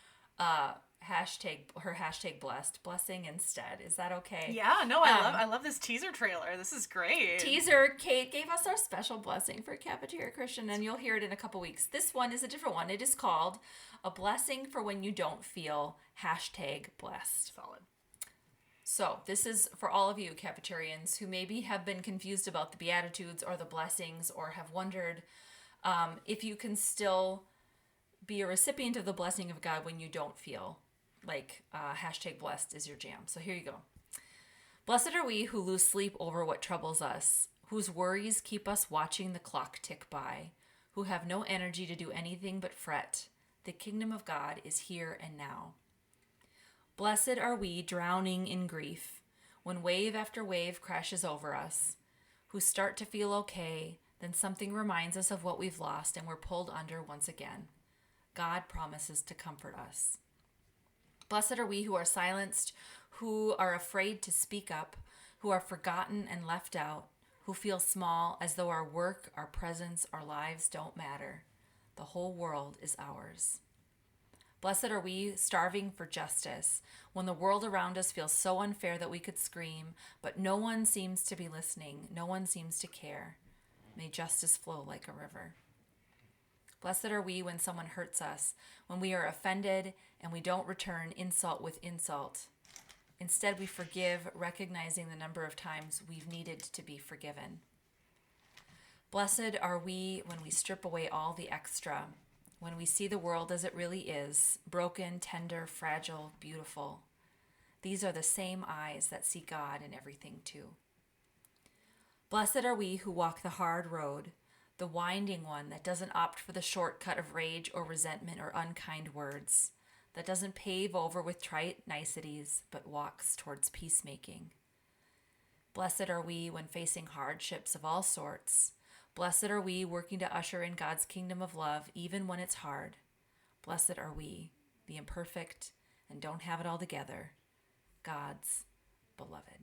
S1: Hashtag blessed blessing instead. Is that okay?
S2: Yeah, no, I love this teaser trailer. This is great.
S1: Kate gave us our special blessing for Cafeteria Christian, and you'll hear it in a couple weeks. This one is a different one. It is called A Blessing for When You Don't Feel #blessed.
S2: Solid.
S1: So this is for all of you Cafetarians who maybe have been confused about the Beatitudes or the blessings, or have wondered if you can still be a recipient of the blessing of God when you don't feel like #blessed is your jam. So here you go. Blessed are we who lose sleep over what troubles us, whose worries keep us watching the clock tick by, who have no energy to do anything but fret. The kingdom of God is here and now. Blessed are we drowning in grief, when wave after wave crashes over us, who start to feel okay, then something reminds us of what we've lost and we're pulled under once again. God promises to comfort us. Blessed are we who are silenced, who are afraid to speak up, who are forgotten and left out, who feel small as though our work, our presence, our lives don't matter. The whole world is ours. Blessed are we starving for justice, when the world around us feels so unfair that we could scream, but no one seems to be listening, no one seems to care. May justice flow like a river. Blessed are we when someone hurts us, when we are offended and we don't return insult with insult. Instead, we forgive, recognizing the number of times we've needed to be forgiven. Blessed are we when we strip away all the extra, when we see the world as it really is, broken, tender, fragile, beautiful. These are the same eyes that see God in everything too. Blessed are we who walk the hard road, the winding one that doesn't opt for the shortcut of rage or resentment or unkind words, that doesn't pave over with trite niceties, but walks towards peacemaking. Blessed are we when facing hardships of all sorts. Blessed are we working to usher in God's kingdom of love, even when it's hard. Blessed are we, the imperfect and don't have it all together, God's beloved.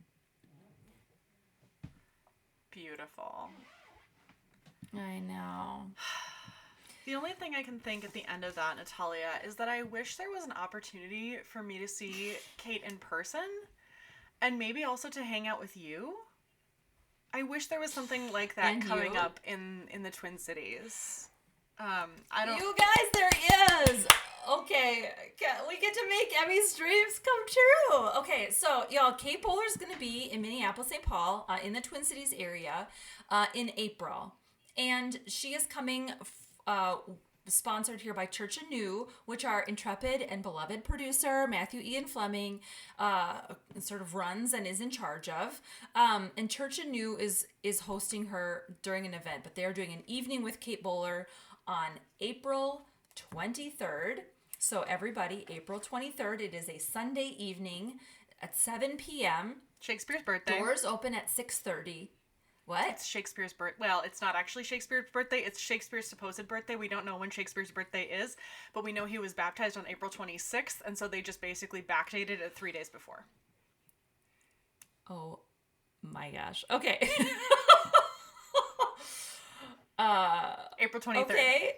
S2: Beautiful.
S1: I know.
S2: The only thing I can think at the end of that, Natalia, is that I wish there was an opportunity for me to see Kate in person and maybe also to hang out with you. I wish there was something like that
S1: and
S2: coming
S1: you?
S2: up in the Twin Cities. I don't.
S1: You guys, there is. Okay, we get to make Emmy's dreams come true. Okay, so y'all, Kate Bowler's gonna be in Minneapolis, St. Paul, in the Twin Cities area, in April. And she is coming sponsored here by Church Anew, which our intrepid and beloved producer, Matthew Ian Fleming, sort of runs and is in charge of. And Church Anew is hosting her during an event, but they're doing an evening with Kate Bowler on April 23rd. So everybody, April 23rd, it is a Sunday evening at 7 p.m.
S2: Shakespeare's birthday.
S1: Doors open at 6:30. What?
S2: It's Shakespeare's birthday. Well, it's not actually Shakespeare's birthday. It's Shakespeare's supposed birthday. We don't know when Shakespeare's birthday is, but we know he was baptized on April 26th, and so they just basically backdated it 3 days before.
S1: Oh my gosh. Okay.
S2: April 23rd.
S1: Okay.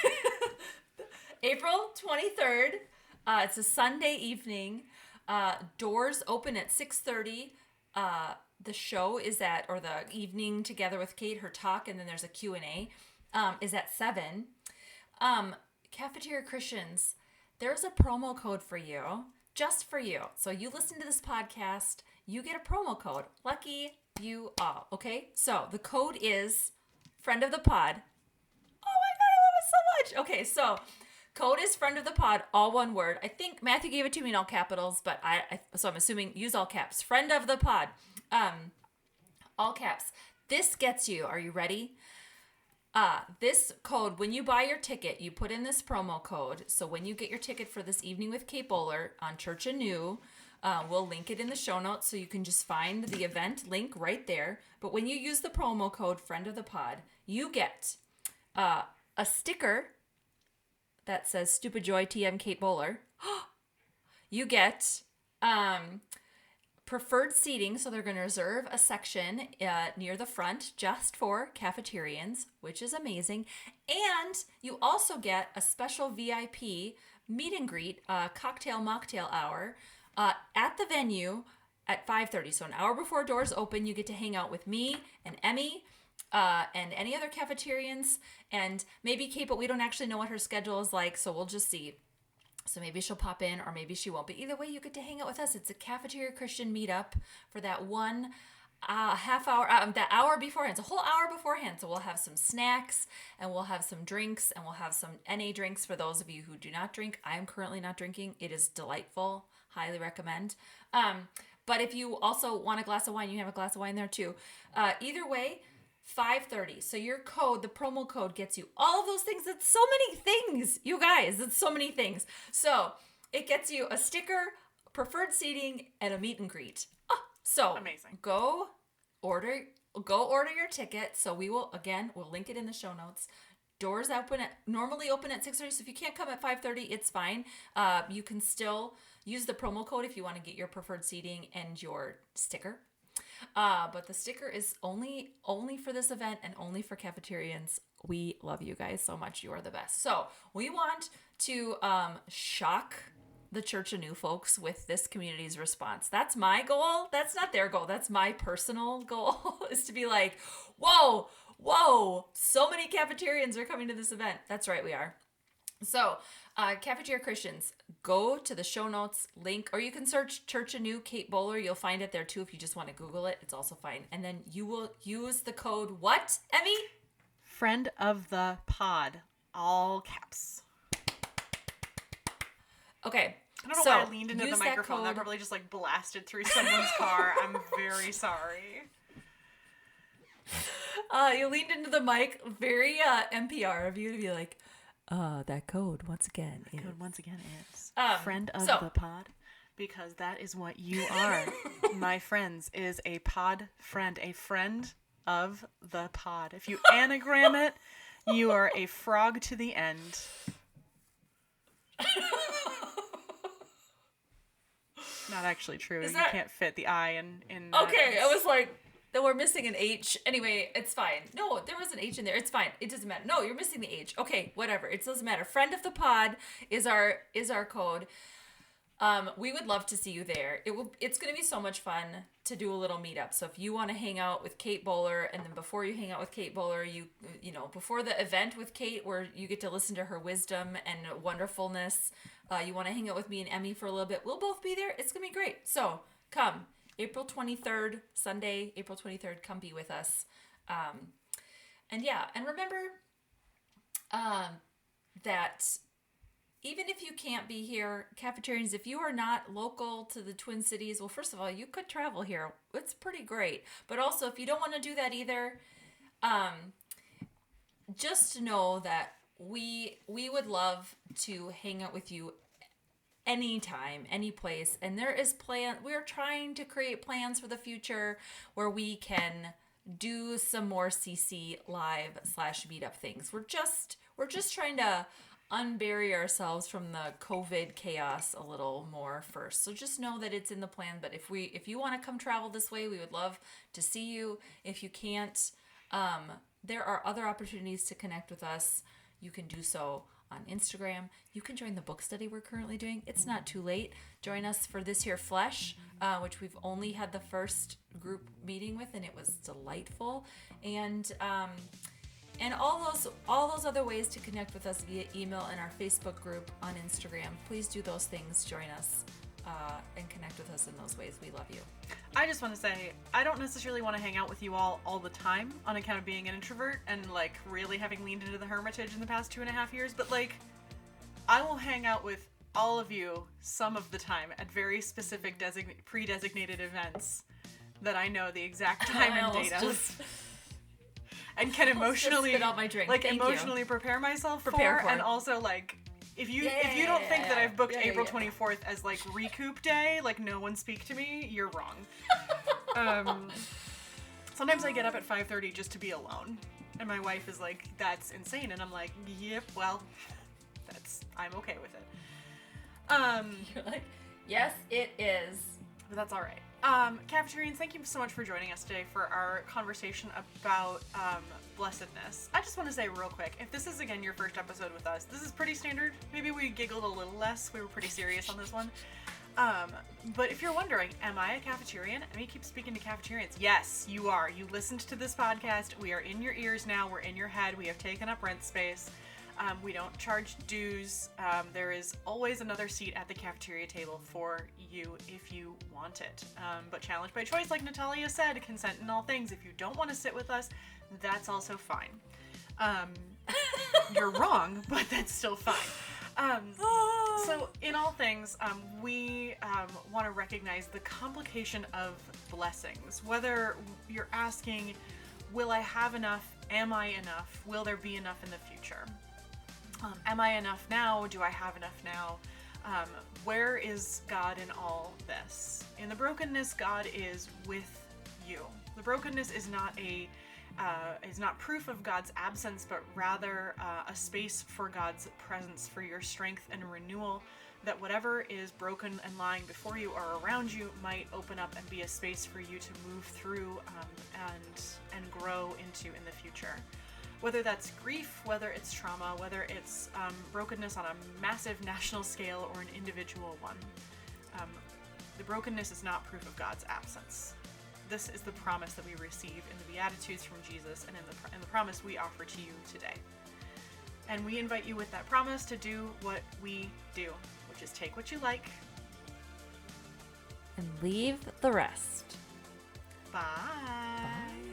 S1: April 23rd. It's a Sunday evening. Doors open at 6:30. The show is or the evening together with Kate, her talk, and then there's a Q&A, is at 7. Cafeteria Christians, there's a promo code for you, just for you. So you listen to this podcast, you get a promo code. Lucky you all, okay? So the code is friend of the pod. Oh my God, I love it so much. Okay, so code is friend of the pod, all one word. I think Matthew gave it to me in all capitals, but so I'm assuming use all caps. Friend of the pod, all caps. This gets you, are you ready? This code, when you buy your ticket, you put in this promo code. So when you get your ticket for this evening with Kate Bowler on Church Anew, we'll link it in the show notes so you can just find the event link right there. But when you use the promo code friend of the pod, you get a sticker that says Stupid Joy TM Kate Bowler. You get preferred seating, so they're going to reserve a section near the front just for cafeterians, which is amazing. And you also get a special VIP meet and greet, cocktail mocktail hour at the venue at 5:30. So an hour before doors open, you get to hang out with me and Emmy and any other cafeterians, and maybe Kate, but we don't actually know what her schedule is like, so we'll just see. So maybe she'll pop in or maybe she won't. But either way, you get to hang out with us. It's a Cafeteria Christian meetup for that one half hour, that hour beforehand. It's a whole hour beforehand. So we'll have some snacks and we'll have some drinks and we'll have some NA drinks for those of you who do not drink. I am currently not drinking. It is delightful. Highly recommend. But if you also want a glass of wine, you have a glass of wine there too. Either way, 5:30. So your code, the promo code, gets you all of those things. It's so many things, you guys. It's so many things. So it gets you a sticker, preferred seating, and a meet and greet. Oh, so
S2: amazing.
S1: Go order your ticket. So we'll link it in the show notes. Doors normally open at 6:30. So if you can't come at 5:30, it's fine. You can still use the promo code if you want to get your preferred seating and your sticker. But the sticker is only for this event and only for cafeterians. We love you guys so much. You are the best. So we want to shock the Church Anew folks with this community's response. That's my goal. That's not their goal. That's my personal goal is to be like, whoa, so many cafeterians are coming to this event. That's right, we are. So, Cafeteria Christians, go to the show notes link, or you can search Church Anew Kate Bowler. You'll find it there too if you just want to Google it. It's also fine. And then you will use the code what, Emmy?
S2: Friend of the pod, all caps.
S1: Okay.
S2: I don't know why I leaned into the microphone. That probably just like blasted through someone's car. I'm very sorry.
S1: You leaned into the mic. Very NPR of you to be like, that code once again is
S2: friend of the pod, because that is what you are. My friends is a pod friend, a friend of the pod. If you anagram it, you are a frog to the end. Not actually true. You can't fit the I in
S1: okay, I was like, then we're missing an H. Anyway, it's fine. No, there was an H in there. It's fine. It doesn't matter. No, you're missing the H. Okay, whatever. It doesn't matter. Friend of the pod is our code. We would love to see you there. It's going to be so much fun to do a little meetup. So if you want to hang out with Kate Bowler, and then before you hang out with Kate Bowler, you know, before the event with Kate where you get to listen to her wisdom and wonderfulness, you want to hang out with me and Emmy for a little bit, we'll both be there. It's going to be great. So come. April 23rd, Sunday, April 23rd, come be with us. And remember that even if you can't be here, cafeterians, if you are not local to the Twin Cities, well, first of all, you could travel here. It's pretty great. But also, if you don't want to do that either, just know that we would love to hang out with you anytime, any place. And we're trying to create plans for the future where we can do some more CC live / meetup things. We're just trying to unbury ourselves from the COVID chaos a little more first. So just know that it's in the plan. But if you want to come travel this way, we would love to see you. If you can't, there are other opportunities to connect with us. You can do so on Instagram. You can join the book study we're currently doing. It's not too late. Join us for This Here Flesh, which we've only had the first group meeting with, and it was delightful. And all those other ways to connect with us via email and our Facebook group on Instagram. Please do those things. Join us and connect with us in those ways. We love you.
S2: I just want to say, I don't necessarily want to hang out with you all the time on account of being an introvert and like really having leaned into the hermitage in the past 2.5 years, but like I will hang out with all of you some of the time at very specific pre-designated events that I know the exact time and date of. And can emotionally
S1: spit out my drink.
S2: like
S1: Thank
S2: emotionally prepare myself for, and also like if you don't think that I've booked April 24th as like recoup day, like no one speak to me, you're wrong. Sometimes I get up at 5:30 just to be alone, and my wife is like, "That's insane," and I'm like, "Yep, well, I'm okay with it."
S1: You're like, yes, it is.
S2: But that's all right. Cafeterians, thank you so much for joining us today for our conversation about blessedness. I just want to say real quick, if this is again your first episode with us, this is pretty standard. Maybe we giggled a little less. We were pretty serious on this one. But if you're wondering, am I a cafeterian? Let me keep speaking to cafeterians. Yes, you are. You listened to this podcast. We are in your ears now. We're in your head. We have taken up rent space. We don't charge dues. There is always another seat at the cafeteria table for you if you want it. But challenge by choice, like Natalia said, consent in all things. If you don't want to sit with us, that's also fine. You're wrong, but that's still fine. So in all things, we want to recognize the complication of blessings. Whether you're asking, will I have enough? Am I enough? Will there be enough in the future? Am I enough now? Do I have enough now? Where is God in all this? In the brokenness, God is with you. The brokenness is not proof of God's absence, but rather a space for God's presence, for your strength and renewal, that whatever is broken and lying before you or around you might open up and be a space for you to move through and grow into in the future. Whether that's grief, whether it's trauma, whether it's brokenness on a massive national scale or an individual one, the brokenness is not proof of God's absence. This is the promise that we receive in the Beatitudes from Jesus and in the promise we offer to you today. And we invite you with that promise to do what we do, which is take what you like
S1: and leave the rest.
S2: Bye.
S1: Bye.